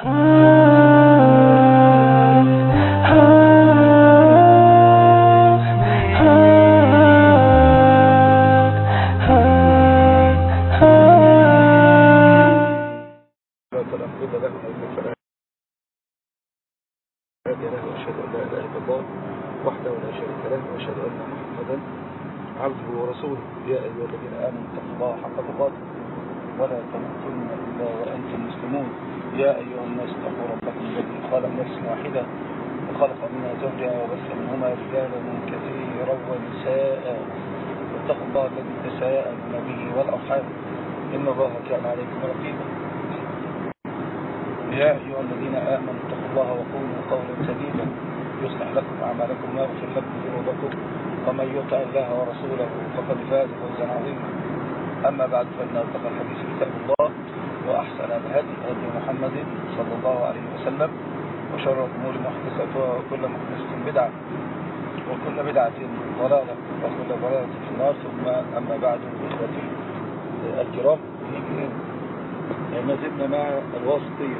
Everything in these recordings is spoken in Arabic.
وحده ولا شريك له واشهد ان محمدا عبده ورسوله. يا ايها الذين امنوا اتقوا الله حق تقاته ولا تموتن الا وانتم مسلمون. يا ايها الناس اتقوا ربكم الذي خلق نفس واحده وخلق منها زوجها وبث منهما رجالا كثيرا ونساء واتقوا الله الذي تساءلون به والارحام ان الله كان عليكم رقيبا. يا ايها الذين امنوا اتقوا الله وقولوا قولا سديدا يصلح لكم اعمالكم ويغفر لكم ذنوبكم ومن يطع الله ورسوله فقد فاز فوزا عظيما. اما بعد فان اصدق الحديث كتاب الله واحسن الهدي هدي محمد صلى الله عليه وسلم وشر الامور محدثاتها وكل محدثه بدعه وكل بدعه ضلاله وكل ضلاله في النار. ثم اما بعد اخوتي الكرام ما زلنا مع الواسطيه.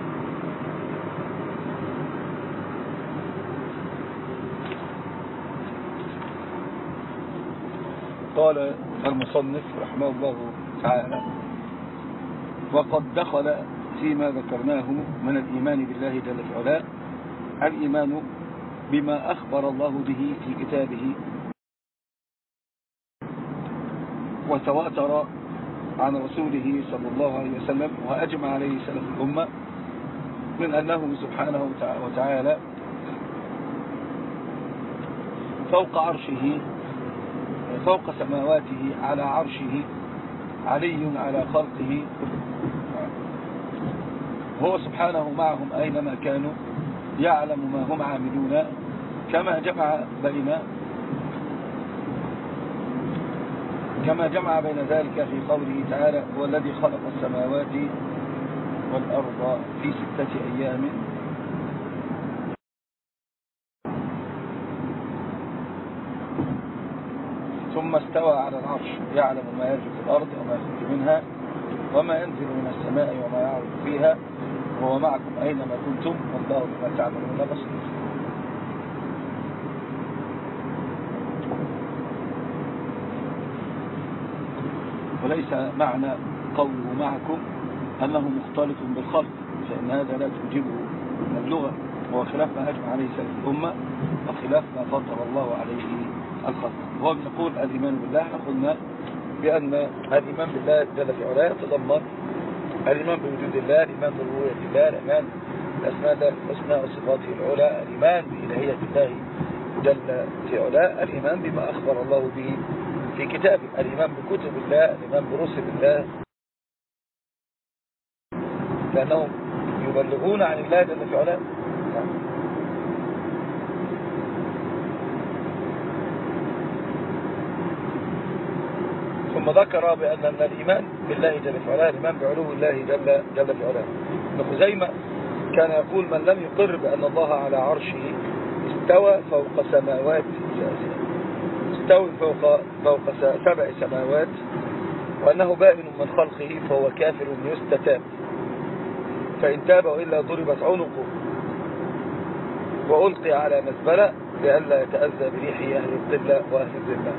قال المصنف رحمه الله تعالى: وقد دخل فيما ذكرناه من الإيمان بالله جل في علاه الإيمان بما أخبر الله به في كتابه وتواتر عن رسوله صلى الله عليه وسلم وأجمع عليه سلف الأمة من أنه سبحانه وتعالى فوق عرشه فوق سماواته على عرشه علي على خلقه، هو سبحانه معهم أينما كانوا يعلم ما هم عاملون، كما جمع بين ذلك في قوله تعالى: هو الذي خلق السماوات والأرض في 6 أيام ثم استوى على العرش يعلم ما يلج في الأرض وما يخرج منها وما ينزل من السماء وما يعرج فيها وهو معكم أينما كنتم والله بما تعملون بصير. وليس معنى قوله معكم أنه مختلط بالخلق، فإن هذا لا توجبه اللغة، وهو خلاف ما أجمع عليه سلف الأمة وخلاف ما فضل الله عليه الخلق. هو بنقول الإيمان بالله، قلنا بأن الإيمان بالله جل في علاه يتضمن الإيمان بوجود الله، الإيمان بربوبية الله، الإيمان بأسماء الله الحسنى وصفاته العلى، الإيمان بإلهية الله جل في علاه، الإيمان بما أخبر الله به في كتابه، الإيمان بكتب الله، الإيمان برسل الله لأنهم يبلغون عن الله جل في علاه. ثم ذكر بأن الإيمان بالله جل في علاه الإيمان بعلو الله جل في علاه. ابن خزيمة كان يقول: من لم يقر بأن الله على عرشه استوى فوق سماوات استوى فوق 7 سماوات وأنه بائن من خلقه فهو كافر يستتاب، فإن تاب وإلا ضربت عنقه وألقي على مزبلة لئلا يتأذى بريحه أهل القبلة وأهل الذمة.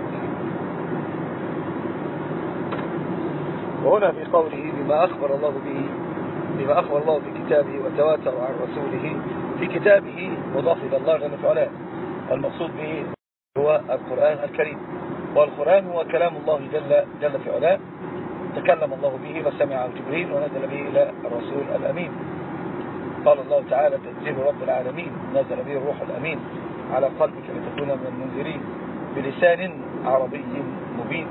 وهنا في قوله بما أخبر الله في كتابه وتواتر عن رسوله في كتابه مضاف إلى الله جل في علاه، المقصود به هو القرآن الكريم، والقرآن هو كلام الله جل في علاه، تكلم الله به وسمعه جبريل ونزل به إلى الرسول الأمين. قال الله تعالى: تنزيل رب العالمين نزل به الروح الأمين على قلبك لتكون من المنذرين بلسان عربي مبين.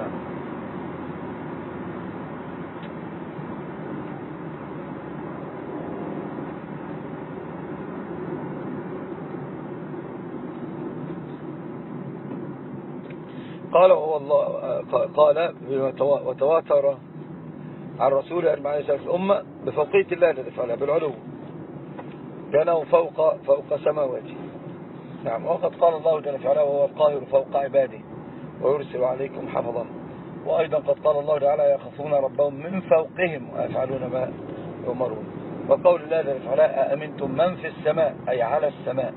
قال وتواتر عن رسول أجمع عليه سلف الأمة بفوقية الله جل في علاه بالعلو، لأنه فوق سماواته. نعم. وقد قال الله جل في علاه: وهو القاهر فوق عباده ويرسل عليكم حفظا. وأيضا قد قال الله تعالى: يخافون ربهم من فوقهم ويفعلون ما يؤمرون. وقول الله جل وعلا أأمنتم من في السماء أي على السماء.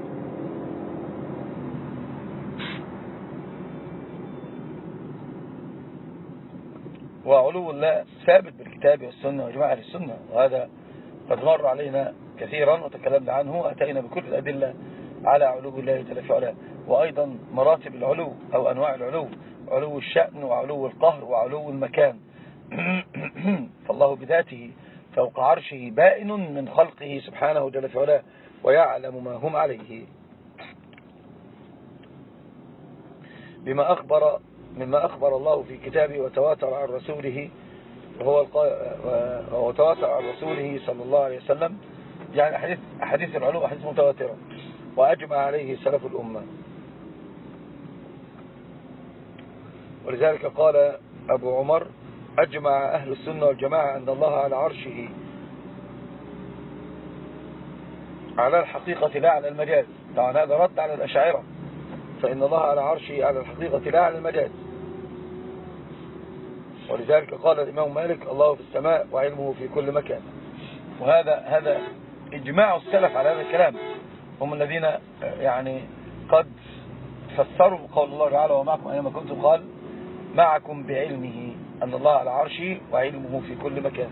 وعلو الله ثابت بالكتاب والسنة وجماعة السنة، وهذا قد مر علينا كثيرا وتكلمنا عنه. أتينا بكل الأدلة على علو الله جل وعلا، وأيضا مراتب العلو أو أنواع العلو: علو الشأن وعلو القهر وعلو المكان. فالله بذاته فوق عرشه بائن من خلقه سبحانه جل وعلا، ويعلم ما هم عليه، مما أخبر الله في كتابه وتواتر عن رسوله، وتواتر عن رسوله صلى الله عليه وسلم. يعني أحاديث العلو أحاديث متواترة، وأجمع عليه سلف الأمة. ولذلك قال أبو عمر: أجمع أهل السنة والجماعة أن الله على عرشه على الحقيقة لا على المجاز. طبعا هذا رد على الأشاعرة، فإن الله على عرشه على الحقيقة لا على المجاز. ولذلك قال الإمام مالك: الله في السماء وعلمه في كل مكان. وهذا إجماع السلف على هذا الكلام، هم الذين يعني قد فسروا قول الله تعالى: ومعكم أينما كنتم، قال: معكم بعلمه أن الله على عرشه وعلمه في كل مكان.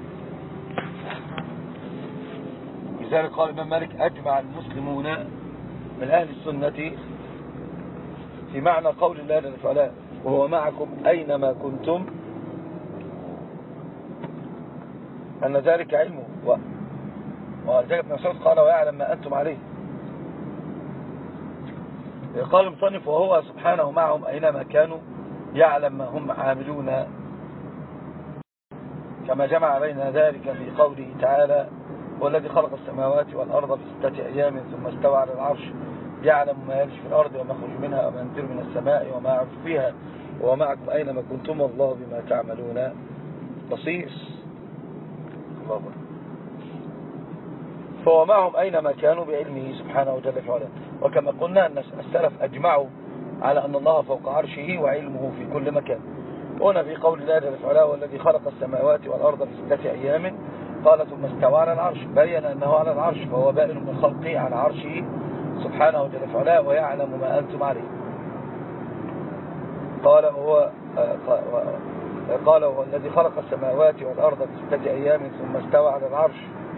لذلك قال الإمام مالك: أجمع المسلمون من أهل السنة في معنى قول الله جل وعلا: وهو معكم أينما كنتم، أن ذلك علمه. ولذلك ابن مسعود قال: ويعلم ما أنتم عليه. قال المصنف: وهو سبحانه معهم أينما كانوا، يعلم ما هم عاملون، كما جمع بين ذلك في قوله تعالى: والذي خلق السماوات والأرض في 6 أيام ثم استوى على العرش، يعلم ما يلج في الأرض وما يخرج منها وما ينزل من السماء وما يعرج فيها وهو معكم أينما كنتم والله بما تعملون بصير. الله أكبر. فهو معهم أينما كانوا بعلمه سبحانه جل وعلا. وكما قلنا أن السلف أجمعوا على أن الله فوق عرشه وعلمه في كل مكان. هنا في قول الله جل وعلا: والذي خلق السماوات والأرض في 6 أيام قال ثم استوى على العرش، بين أنه على العرش، فهو بائن من خلقه على عرشه سبحانه جل وعلا، ويعلم ما أنتم عليه. قال: هو الذي خلق السماوات والأرض في 6 أيام ثم استوى على العرش.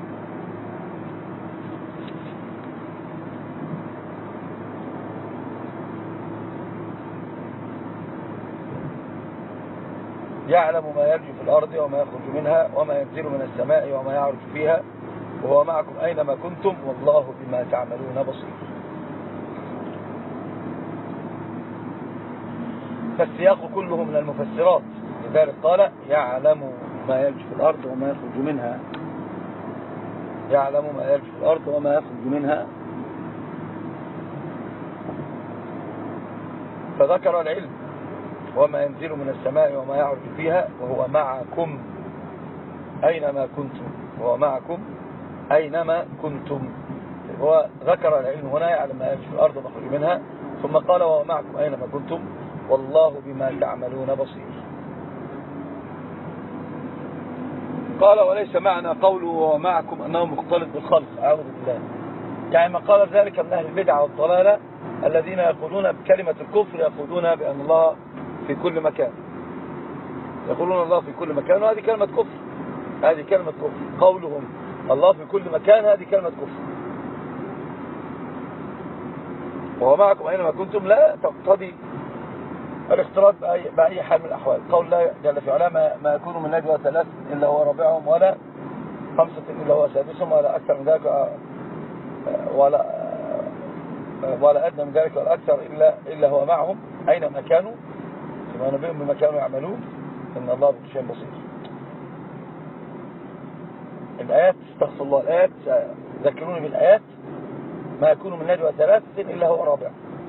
يعلم ما يلج في الأرض وما يخرج منها وما ينزل من السماء وما يعرج فيها وهو معكم أينما كنتم والله بما تعملون بصير. فالسياق كله من المفسرات. لذلك قال: يعلم ما يلج في الأرض وما يخرج منها، يعلم ما يلج في الأرض وما يخرج منها، فذكر العلم وما ينزل من السماء وما يعرج فيها وهو معكم أينما كنتم، وهو معكم أينما كنتم. هو ذكر العلم هنا: يعلم ما يلج في الأرض وما يخرج منها، ثم قال: وهو معكم أينما كنتم والله بما تعملون بصير. قال: وليس معنى قوله وهو معكم أنه مختلط بالخلق، أعوذ بالله. يعني ما قال ذلك من أهل البدعة والضلالة الذين يقولون بكلمة الكفر، يقولون بأن الله في كل مكان، يقولون الله في كل مكان، وهذه كلمة كفر، هذه كلمة كفر. قولهم الله في كل مكان هذه كلمة كفر. وهو معكم أينما كنتم لا تقتضي الاختلاط بأي حال من الأحوال. قول الله جل في علاه: ما يكون من نجوى 3 إلا هو رابعهم ولا 5 إلا هو سادسهم ولا أكثر من ذلك ولا أدنى من ذلك ولا أكثر إلا هو معهم أينما كانوا، بما نبيهم بما كانوا يعملون إن الله بكل شيء بصير. الآيات، استغفر الله، الآيات ذكروني بالآيات: ما يكون من نجوى 3 إلا هو رابع.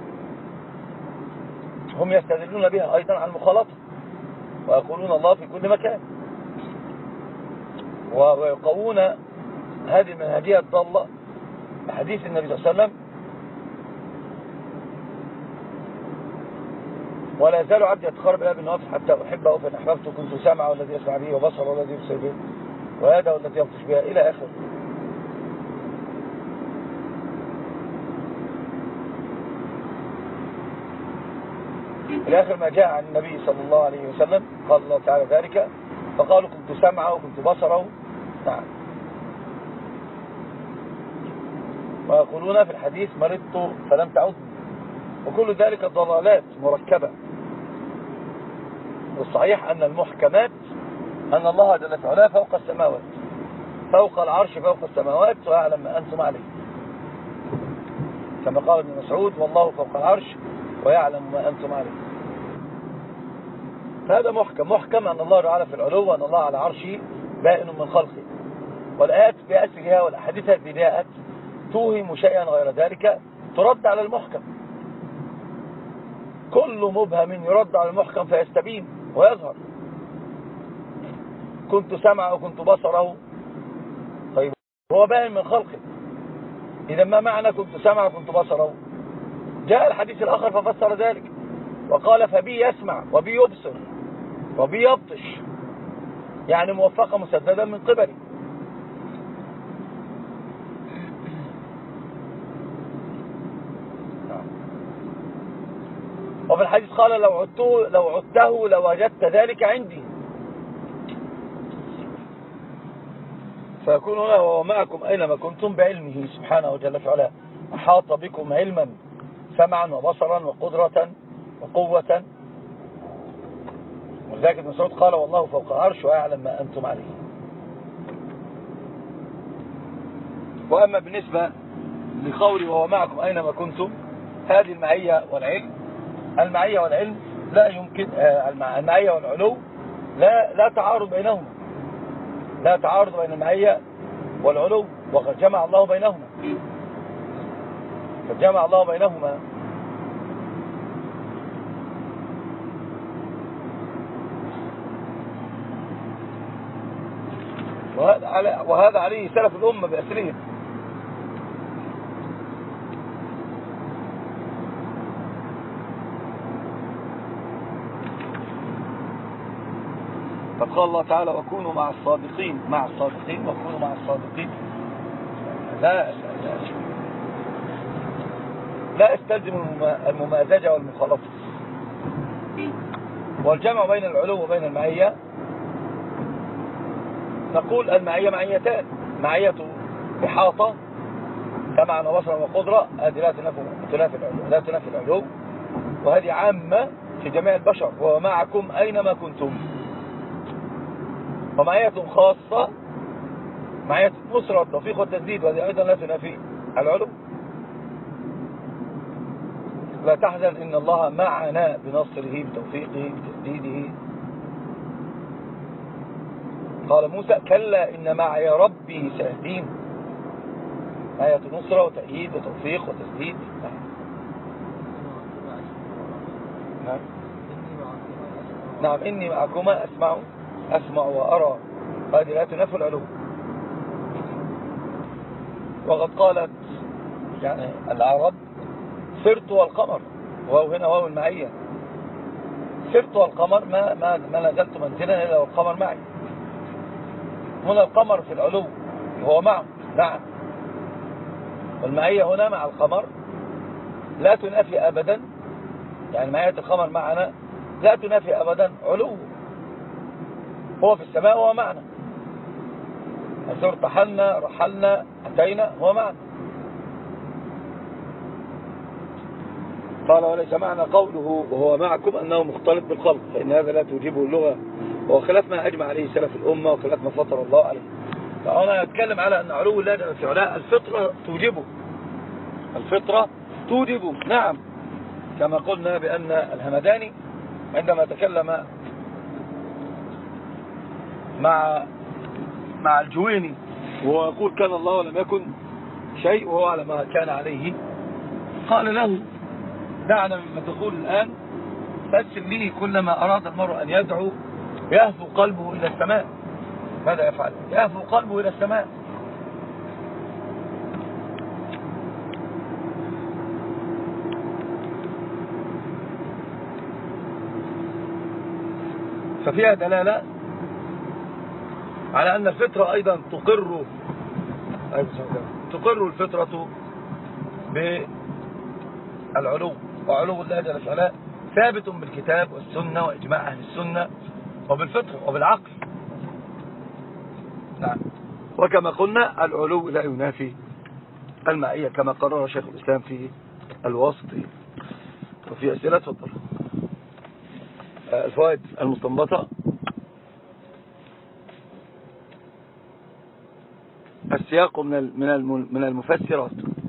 هم يستدلون بها أيضا على المخالطة، ويقولون الله في كل مكان، ويقوون هذه المنهجية الضالة بحديث النبي صلى الله عليه وسلم: ولا يزال عبدي يتقرب إلي بالنوافل حتى أحبه، فإن أحببته كنت سامعه الذي يسمع به وبصره الذي يبصر به ويده التي يبطش بها إلى آخره. إلى آخر ما جاء عن النبي صلى الله عليه وسلم قال الله تعالى ذلك فقالوا كنت سمعه وكنت بصره. نعم. ويقولون في الحديث مرضت فلم تعدني، وكل ذلك ضلالات مركبة. والصحيح أن المحكمات أن الله جل وعلا فوق السماوات، فوق العرش، فوق السماوات، ويعلم ما أنتم عليه، كما قال ابن مسعود والله فوق العرش ويعلم ما أنتم عليه. فهذا محكم أن الله تعالى في العلو وأن الله على عرشه بائن من خلقه. والآيات بأسرها والأحاديث التي جاءت توهم شيئا غير ذلك ترد على المحكم. كل مبهم يرد على المحكم فيستبين ويظهر. كنت سمعه وكنت بصره، طيب هو بائن من خلقه، إذا ما معنى كنت سمعه وكنت بصره؟ جاء الحديث الآخر ففسر ذلك وقال فبي يسمع وبي يبصر وبي يبطش، يعني موفقة مسددا من قبلي. وفي الحديث قال لو عدته لوجدت ذلك عندي. فيكون هنا وهو معكم أينما كنتم بعلمه سبحانه وجل وعلا، أحاط بكم علما سمعا وبصرا وقدرة وقوة. ولذلك ابن مسعود قال والله فوق العرش ويعلم ما أنتم عليه. وأما بالنسبة لقولي وهو معكم أينما كنتم، هذه المعية والعلم، المعية والعلم لا يمكن، المعية والعلو لا تعارض بينهما، لا تعارض بين المعية والعلو، وقد جمع الله بينهما، قد جمع الله بينهما. وهذا عليه سلف الأمة بأسرهم. فقال الله تعالى وكونوا مع الصادقين، مع الصادقين، وكونوا مع الصادقين. لا استلزم الممازجة والمخالطة. والجمع بين العلو وبين المعية، نقول المعية معيتان، معية إحاطة سمعا وبصرا وقدرة، هذه لا تنافي العلو، وهذه عامة في جميع البشر، ومعكم أينما كنتم. ومعية خاصة معية النصرة والتوفيق والتسديد، وهذه أيضا لا تنافي العلو. لا تحزن إن الله معنا بنصره بتوفيقه بتسديده. قال موسى كلا إن معي ربي سيهدين، آية نصرة وتأييد وتوفيق وتسديد. نعم إني معكما أسمع وأرى، هذه لا تنافي العلو. وقد قالت يعني العرب سرت والقمر، وهو هنا وهو المعية، سرت والقمر ما نزلت منزلا إلا والقمر معي. هنا القمر في العلو وهو معه، نعم. والمعية هنا مع القمر لا تنافي أبدا، يعني معية القمر معنا لا تنافي أبدا علو. هو في السماء وهو معنا، ارتحلنا رحلنا أتينا هو معنا. قال وليس معنى قوله وهو معكم أنه مختلط بالخلق، فإن هذا لا توجبه اللغة، وهو خلاف ما أجمع عليه سلف الأمة وخلاف ما فطر الله عليه. فأنا أتكلم على أن علو الله جل في علاء الفطرة توجبه، الفطرة توجبه، نعم. كما قلنا بأن الهمداني عندما تكلم مع الجويني وهو يقول كان الله ولم يكن شيء وهو على ما كان عليه، قال له دعنا مما تقول الآن، فاسم لي كلما أراد المرء أن يدعو يهفو قلبه إلى السماء، ماذا يفعل؟ يهفو قلبه إلى السماء. ففيها دلالة على أن الفطرة أيضا تقر الفطرة بالعلو، وعلو الله جل وعلا ثابت بالكتاب والسنة وإجماع أهل السنة وبالفطرة وبالعقل. نعم. وكما قلنا العلو لا ينافي المعية كما قرر شيخ الإسلام في الواسطي. وفي أسئلة تفضل. الفوائد المستنبطة: السياق من المفسرات،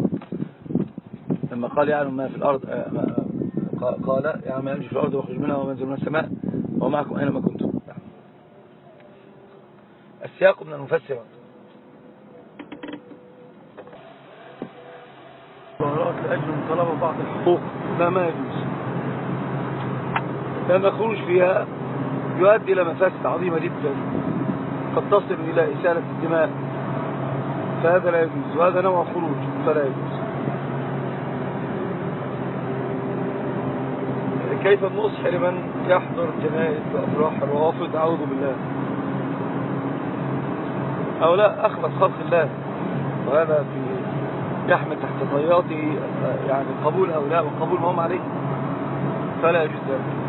لما قال يعلم ما في الأرض، قال يعلم ما ينزل في الأرض ويخرج منها وما ينزل من السماء ومعكم أينما كنتم. السياق من المفسرات. ظهرات لأجل طلب بعض الحقوق ما يجوز، لأن الخروج فيها يؤدي إلى مفاسد عظيمة جدا قد تصل إلى إسالة الدماء، فهذا لا يجوز، وهذا نوع خروج فلا يجوز. كيف النصح لمن يحضر جنائز وأفراح الروافض؟ أعوذ بالله، هؤلاء أخلص خلق الله، وهذا يحمل تحت طياته يعني قبول هؤلاء وقبول ما هم عليه، فلا يجوز ذلك.